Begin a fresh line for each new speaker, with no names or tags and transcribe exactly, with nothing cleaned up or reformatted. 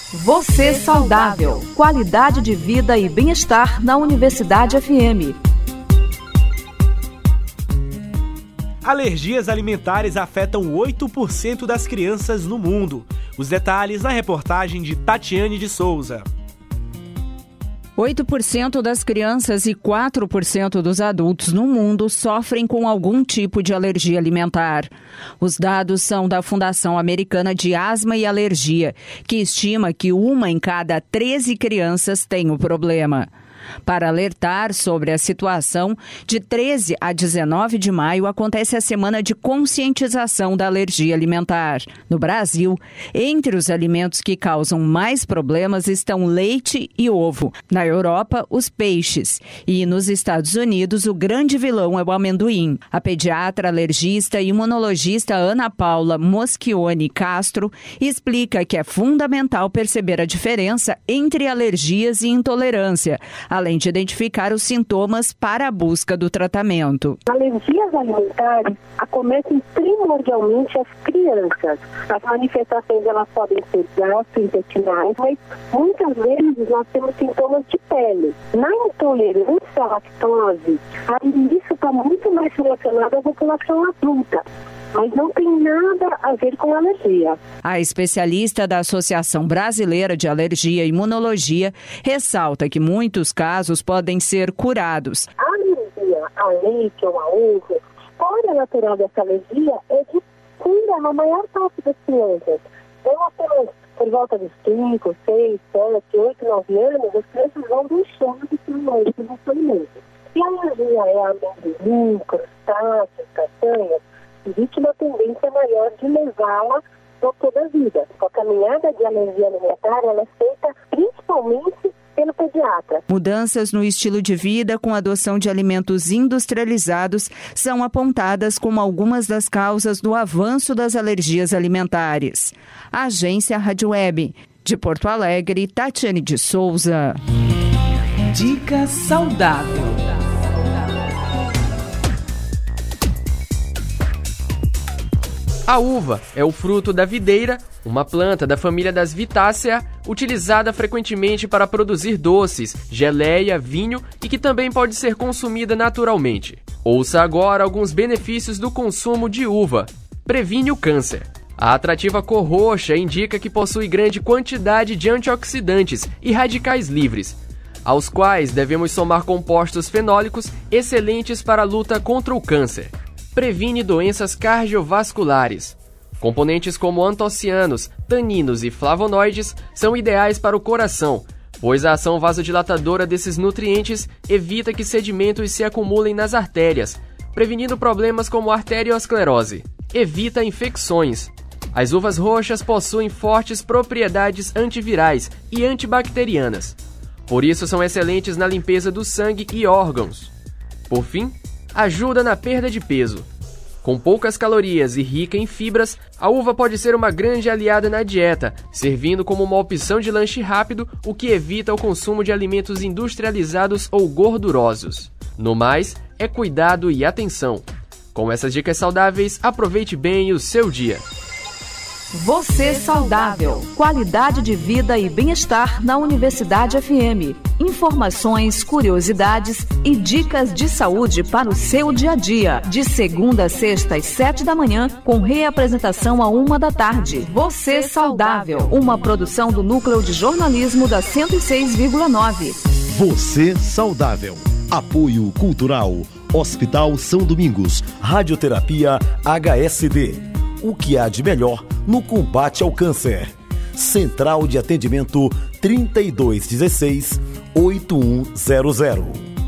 Você saudável. Qualidade de vida e bem-estar na Universidade F M.
Alergias alimentares afetam oito por cento das crianças no mundo. Os detalhes na reportagem de Tatiane de Souza.
oito por cento das crianças e quatro por cento dos adultos no mundo sofrem com algum tipo de alergia alimentar. Os dados são da Fundação Americana de Asma e Alergia, que estima que uma em cada treze crianças tem o problema. Para alertar sobre a situação, de treze a dezenove de maio acontece a Semana de Conscientização da Alergia Alimentar. No Brasil, entre os alimentos que causam mais problemas estão leite e ovo. Na Europa, os peixes. E nos Estados Unidos, o grande vilão é o amendoim. A pediatra, alergista e imunologista Ana Paula Moschione Castro explica que é fundamental perceber a diferença entre alergias e intolerância, além de identificar os sintomas para a busca do tratamento.
Alergias alimentares acometem primordialmente as crianças. As manifestações elas podem ser gastrointestinais, mas muitas vezes nós temos sintomas de pele. Na intolerância à lactose, isso está muito mais relacionado à população adulta, mas não tem nada a ver com alergia.
A especialista da Associação Brasileira de Alergia e Imunologia ressalta que muitos casos podem ser curados.
A alergia a leite ou a ovo, fora natural dessa alergia, é de cura na maior parte das crianças. Então, nós temos, por volta dos cinco, seis, sete, oito, nove anos, as crianças vão deixando de ser alérgicas aos alimentos. Se a alergia é a amendoim, crustáceos, castanhas, existe uma tendência maior de levá-la por toda a vida. A caminhada de alergia alimentar ela é feita principalmente pelo pediatra.
Mudanças no estilo de vida com a adoção de alimentos industrializados são apontadas como algumas das causas do avanço das alergias alimentares. A Agência Rádio Web. De Porto Alegre, Tatiane de Souza.
Dica saudável.
A uva é o fruto da videira, uma planta da família das Vitácea, utilizada frequentemente para produzir doces, geleia, vinho e que também pode ser consumida naturalmente. Ouça agora alguns benefícios do consumo de uva. Previne o câncer. A atrativa cor roxa indica que possui grande quantidade de antioxidantes e radicais livres, aos quais devemos somar compostos fenólicos excelentes para a luta contra o câncer. Previne doenças cardiovasculares. Componentes como antocianos, taninos e flavonoides são ideais para o coração, pois a ação vasodilatadora desses nutrientes evita que sedimentos se acumulem nas artérias, prevenindo problemas como arteriosclerose. Evita infecções. As uvas roxas possuem fortes propriedades antivirais e antibacterianas. Por isso são excelentes na limpeza do sangue e órgãos. Por fim, ajuda na perda de peso. Com poucas calorias e rica em fibras, a uva pode ser uma grande aliada na dieta, servindo como uma opção de lanche rápido, o que evita o consumo de alimentos industrializados ou gordurosos. No mais, é cuidado e atenção. Com essas dicas saudáveis, aproveite bem o seu dia.
Você saudável. Qualidade de vida e bem-estar na Universidade F M. Informações, curiosidades e dicas de saúde para o seu dia a dia. De segunda a sexta às sete da manhã, com reapresentação à uma da tarde. Você saudável. Uma produção do Núcleo de Jornalismo da cento e seis vírgula nove.
Você saudável. Apoio Cultural. Hospital São Domingos. Radioterapia H S D. O que há de melhor no combate ao câncer. Central de Atendimento trinta e dois dezesseis, oito um zero zero.